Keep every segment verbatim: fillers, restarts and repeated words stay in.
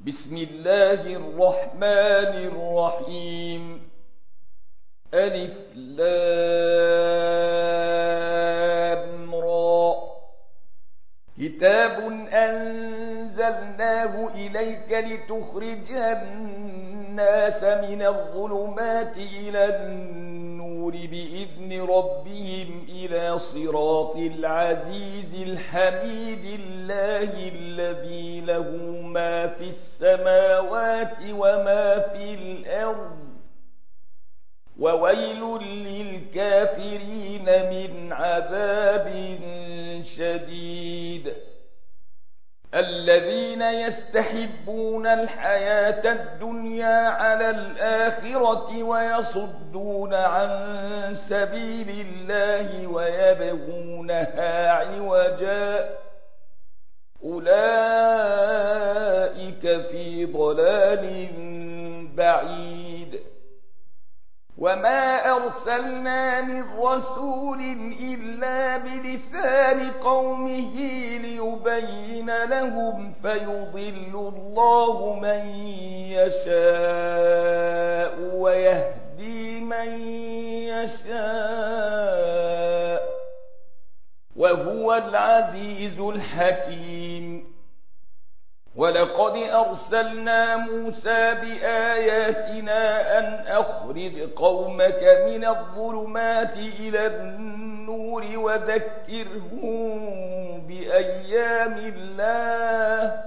بسم الله الرحمن الرحيم. ألف لام را. كتاب أنزلناه إليك لتخرج الناس من الظلمات إلى النور بإذن ربهم إلى صراط العزيز الحميد الله الذي له ما في السماوات وما في الأرض وويل للكافرين من عذاب شديد. الذين يستحبون الحياة الدنيا على الآخرة ويصدون عن سبيل الله ويبغونها عوجا أولئك في ضلال بعيد. وما أرسلنا من رسول إلا بلسان قومه ليبين لهم فيضل الله من يشاء ويهدي من يشاء وهو العزيز الحكيم. ولقد أرسلنا موسى بآياتنا أن أخرج قومك من الظلمات إلى النور وذكرهم بأيام الله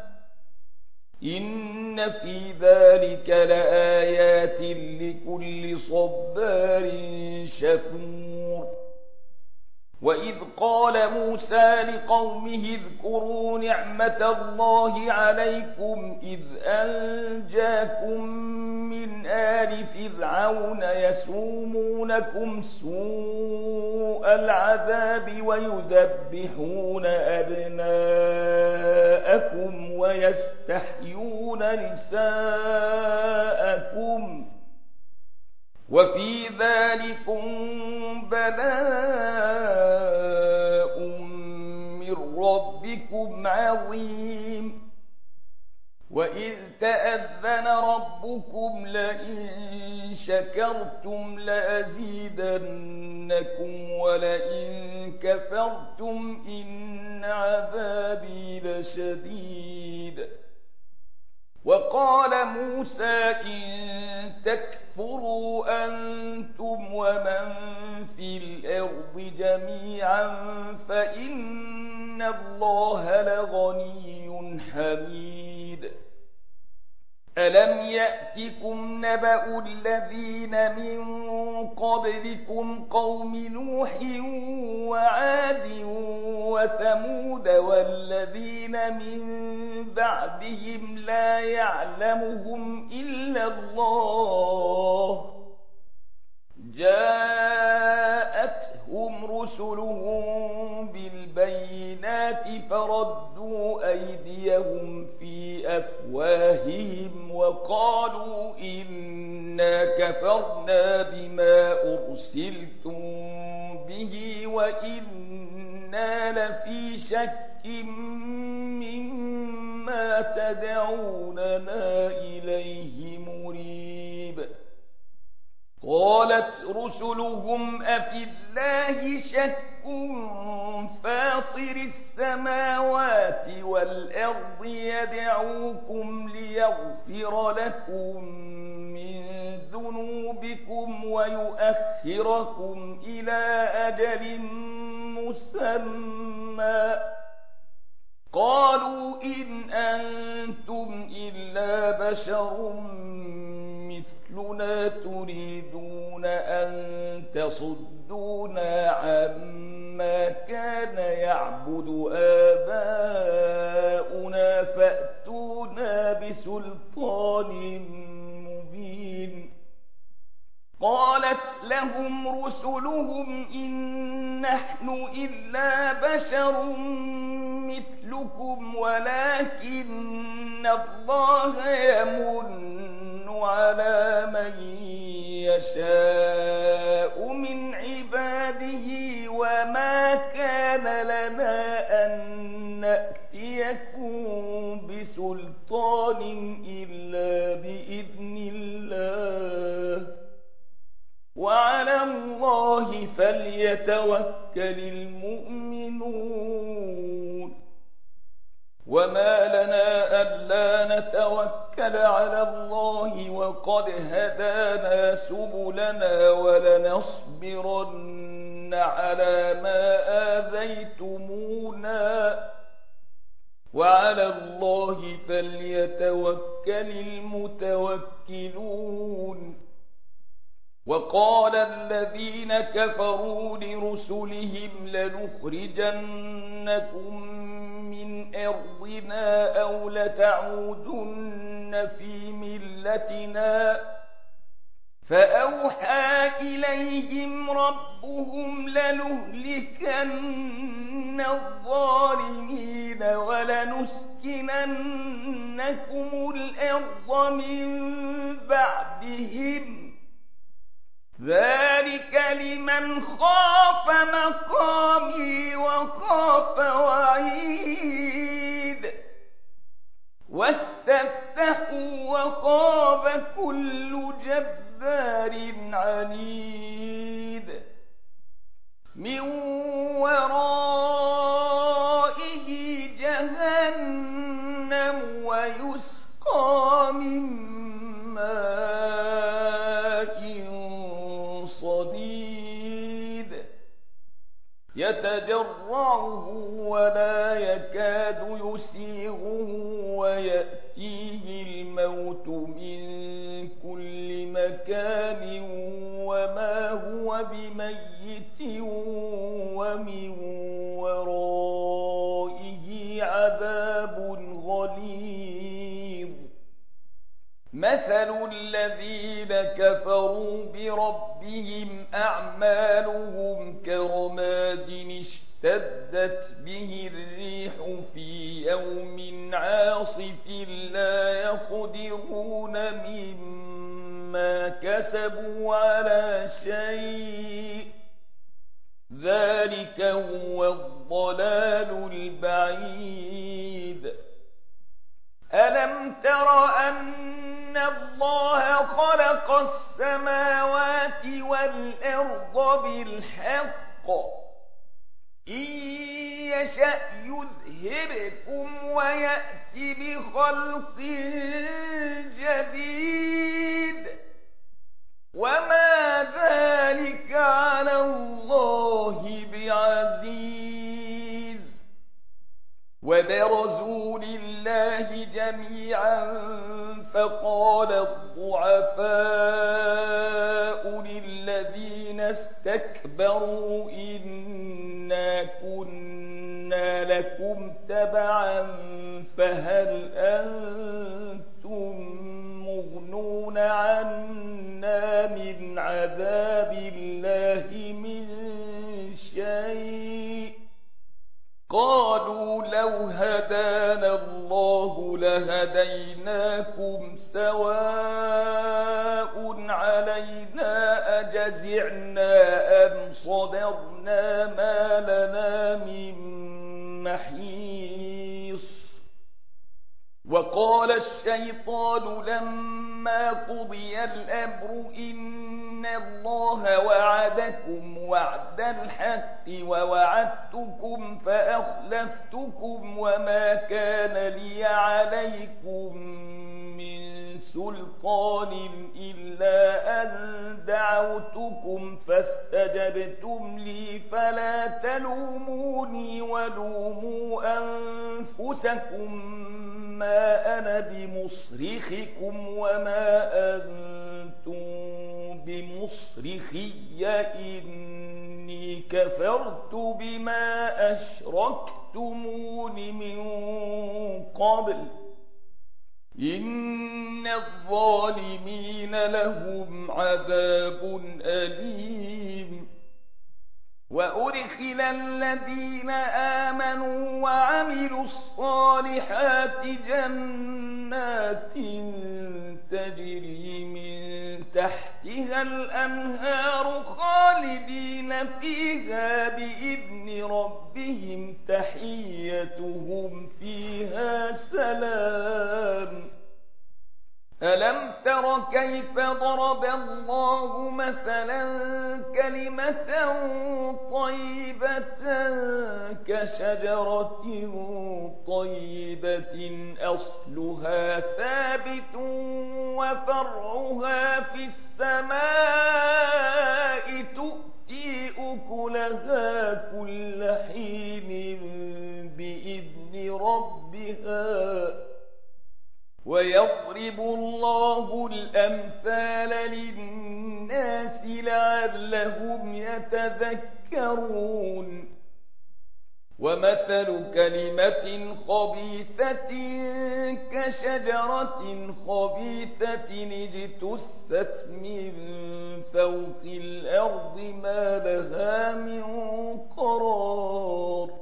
إن في ذلك لآيات لكل صبار شكور. وإذ قال موسى لقومه اذكروا نعمة الله عليكم إذ أنجاكم من آل فرعون يسومونكم سوء العذاب ويذبحون أبناءكم ويستحيون نساءكم وفي ذلكم بلاء من ربكم عظيم. وإذ تأذن ربكم لئن شكرتم لأزيدنكم ولئن كفرتم إن عذابي لشديد. وقال موسى إن تكفروا أنتم ومن في الأرض جميعا فإن الله لغني حميد. ألم يأتكم نبأ الذين من قبلكم قوم نوح وعاد وثمود والذين من بعدهم لا يعلمهم إلا الله جاءتهم رسلهم بالبينات فردوا أيديهم في أفواههم وقالوا إنا كفرنا بما أرسلتم به وإنا لفي شك مما تدعوننا إليه مريب. قالت رسلهم أفي الله شك فاطر السماوات والأرض يدعوكم ليغفر لكم من ذنوبكم ويؤخركم إلى أجل مسمى قالوا إن أنتم إلا بشر مثلنا تريدون أن تصدونا عما كان يعبد آباؤنا فأتونا بسلطان مبين. قالت لهم رسلهم إن نحن إلا بشر مثلكم ولكن الله يمن على من يشاء من عباده وما كان لنا أن نأتيكم بسلطان إلا بإذن الله وعلى الله فليتوكل المؤمنون وما لنا ألا نتوكل على الله وقد هدانا سبلنا ولنصبرن على ما آذيتمونا وعلى الله فليتوكل المتوكلون وقال الذين كفروا لرسلهم لنخرجنكم من أرضنا أو لتعودن في ملتنا فأوحى إليهم ربهم لنهلكن الظالمين ولنسكننكم الأرض من بعدهم ذلك لمن خاف مقامي وخاف وعيد واستفتحوا وخاب كل جبار عنيد من ورائه جهنم ويسقى من ماء صديد يتجرعه ولا يكاد يسيغه ويأتيه الموت من كل مكان وما هو بميت ومن ورائه عذاب غليظ مثل الذين كفروا بربهم أعمالهم كرماد اشتدت به الريح في يوم عاصف لا يقدرون مما كسبوا على شيء ذلك هو الضلال البعيد ألم تر أن الله خلق السماوات والأرض بالحق إن يشأ يذهبكم ويأتي بخلق جديد وما ذلك على الله بعزيز وبرزوا لله جميعا فقال الضعفاء للذين استكبروا إنا كنا لكم تبعا فهل أنتم مغنون عنا من عذاب الله من شيء قالوا لو هدانا الله لهديناكم سواء علينا أجزعنا أم صبرنا ما لنا من محيص وقال الشيطان لما قضي الأمر إن الله وعدكم وعد الحق ووعدتكم فأخلفتكم وما كان لي عليكم من سلطان إلا أن دعوتكم فاستجبتم لي فلا تلوموني ولوموا أنفسكم ما أنا بمصرخكم وما أنتم بمصرخي إني كفرت بما أشركتمون من قبل إن الظالمين لهم عذاب أليم وأدخل الذين آمنوا وعملوا الصالحات جنات تجري من تحتها الأنهار خالدين فيها بإذن ربهم تحيتهم فيها سلام. ألم تر كيف ضرب الله مثلا كلمة طيبة كشجرة طيبة أصلها ثابت وفرعها في السماء تؤتي أكلها كل حين بإذن ربها ويضرب الله الأمثال للناس لعلهم يتذكرون. ومثل كلمة خبيثة كشجرة خبيثة اجتثت من فوق الأرض ما لها من قرار.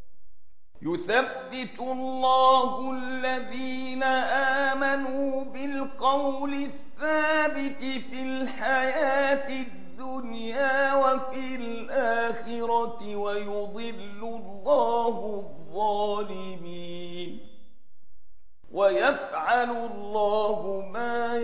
يثبت الله الذين آمنوا بالقول الثابت في الحياة الدنيا وفي الآخرة ويضل الله الظالمين ويفعل الله ما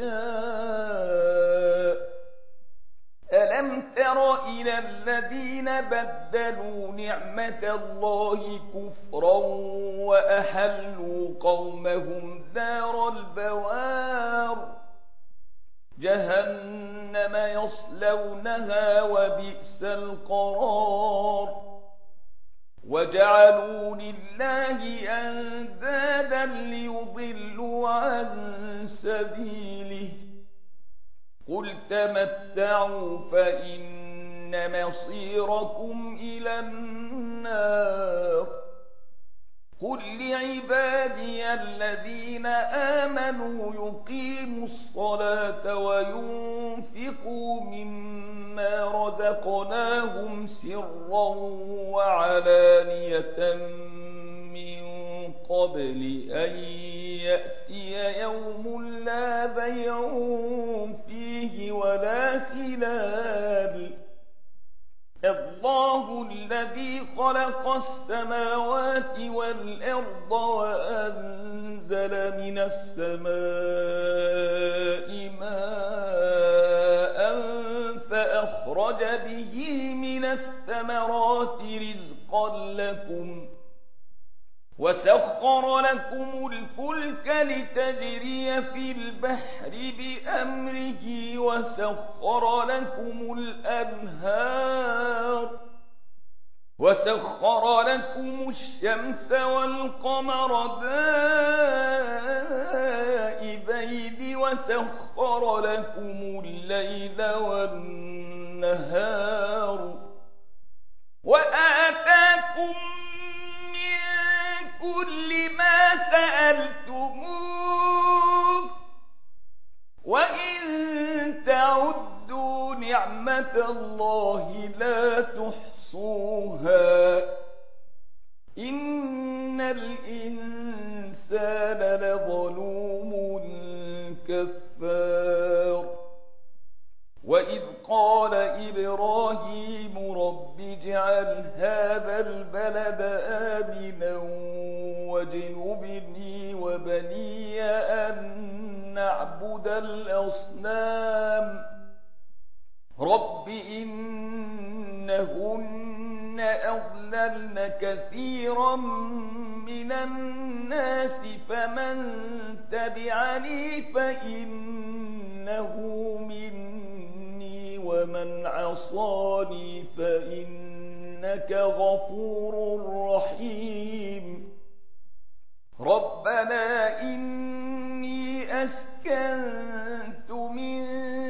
يشاء. ألم تر إلى الذين بدلوا نعمة الله كفرا وأحلوا قومهم دار البوار جهنم يصلونها وبئس القرار. وجعلوا لله أندادا ليضلوا عن سبيله قل تمتعوا فإن مصيركم إلى النار. قل لعبادي الذين آمنوا يقيموا الصلاة وينفقوا مما رزقناهم سرا وعلانية من قبل أن يأتي يوم لا بيع فيه ولا خلال. الله الذي خلق السماوات والأرض وأنزل من السماء ماء فأخرج به من الثمرات رزقا لكم وسخر لكم الفلك لتجري في البحر بأمره وسخر لكم الأنهار وسخر لكم الشمس والقمر دائبين وسخر لكم الليل والنهار وآتاكم كل ما سألتموه وإن تعدوا نعمة الله لا تحصوها إن الإنسان لظلوم كفار. وإذ قال إبراهيم رب اجعل هذا البلد آمنا واجنبني وبني أن نعبد الأصنام رب إنهن أضللن كثيرا من الناس فمن تبعني فإنه مني ومن عصاني فإنك غفور رحيم. ربنا إني أسكنت من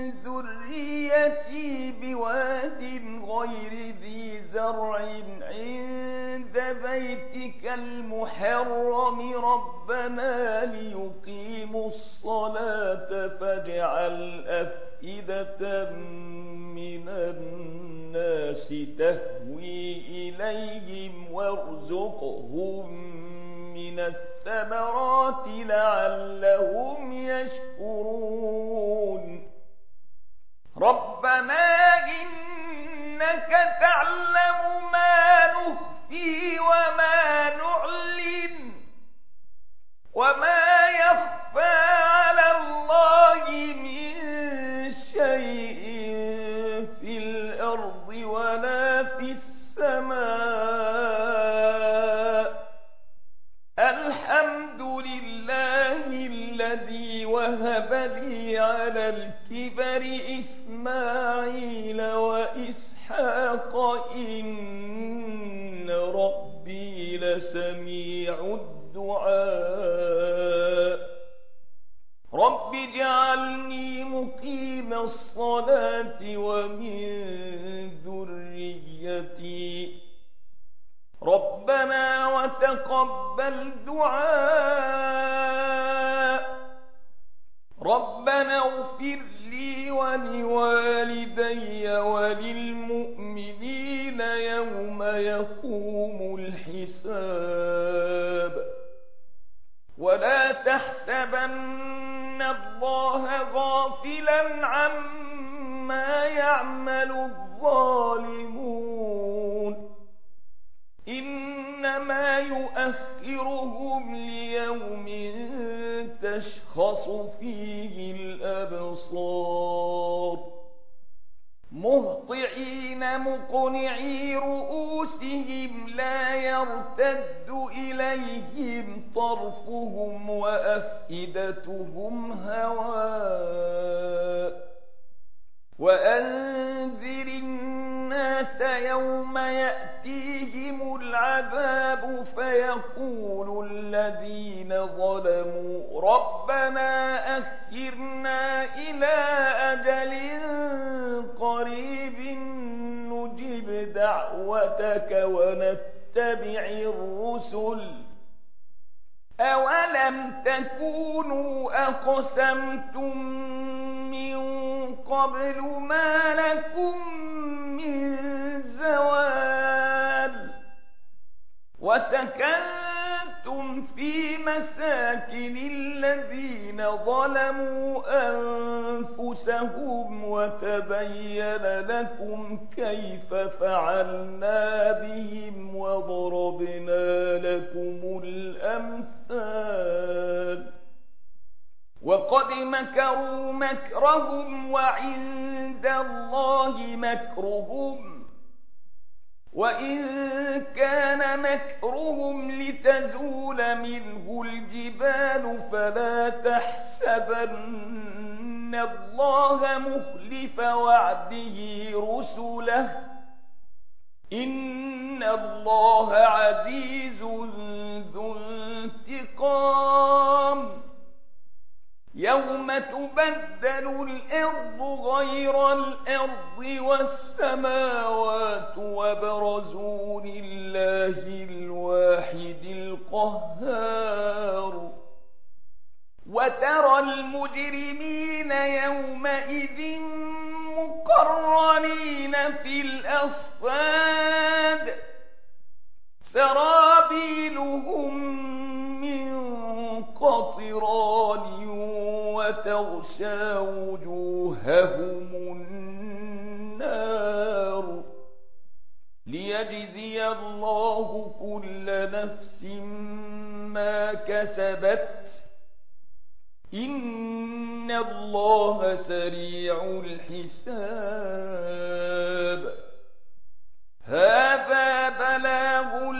ذريتي بواد غير ذي زرع عند بيتك المحرم ربنا ليقيموا الصلاة فاجعل أفئدة من الناس تهوي إليهم وارزقهم من الثمرات لعلهم يشكرون. وهب لي على الكبر إسماعيل وإسحاق إن ربي لسميع الدعاء رب اجعلني مقيم الصلاة ومن ذريتي ربنا وتقبل دعاء ربنا اغفر لي ولوالدي وللمؤمنين يوم يقوم الحساب ولا تحسبن الله غافلا عما يعمل الظالمون إنما يؤخرهم ليوم تشخص فيه الأبصار مهطعين مقنعي رؤوسهم لا يرتد إليهم طرفهم وأفئدتهم هواء وأنذر الناس يوم يأتيهم العذاب فيقول الذين ظلموا ربنا أخرنا إلى أجل قريب نجب دعوتك ونتبع الرسل أولم تكونوا أقسمتم من قبل ما لكم من زوال وسكنتم في مساكن الذين ظلموا أنفسهم وتبين لكم كيف فعلنا بهم وضربنا لكم الأمثال وقد مكروا مكرهم وعند الله مكرهم وإن كان مكرهم لتزول منه الجبال فلا تحسبن الله مخلف وعده رسله إن الله عزيز ذو انتقام يوم تبدل الأرض غير الأرض والسماوات وبرزوا لله الواحد القهار وترى المجرمين يومئذ مقرنين في الأصفاد سرابيلهم من قطران وتغشى وجوههم النار ليجزي الله كل نفس ما كسبت إن الله سريع الحساب هذا بلاغ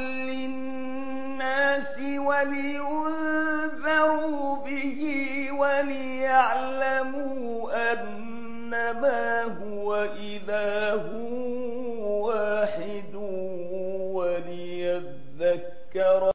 للناس ولينذروا به وليعلموا أنما هو إله واحد وليذكر